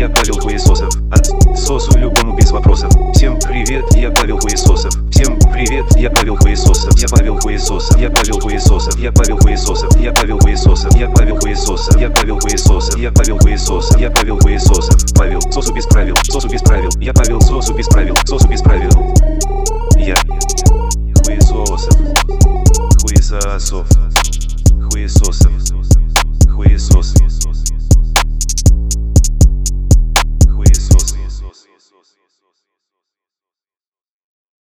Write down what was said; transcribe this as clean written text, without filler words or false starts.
я Павел Хуесосов. От сосу любому без вопросов. Всем привет, я Павел Хуесосов. Всем привет, я Павел Хуесосов. Я Павел Хуесосов. Я Павел Хуесосов. Я Павел Хуесосов. Я Павел Хуесосов. Я Павел Хуесосов. Я Павел Хуесосов. Я Павел Хуесосов. Я Павел Хуесосов. Павел сосу без правил. Сосу без правил. Я Павел сосу без правил. Сосу без правил. Я Хуесосов. Хуесосов. Хуесосов. Хуесосов.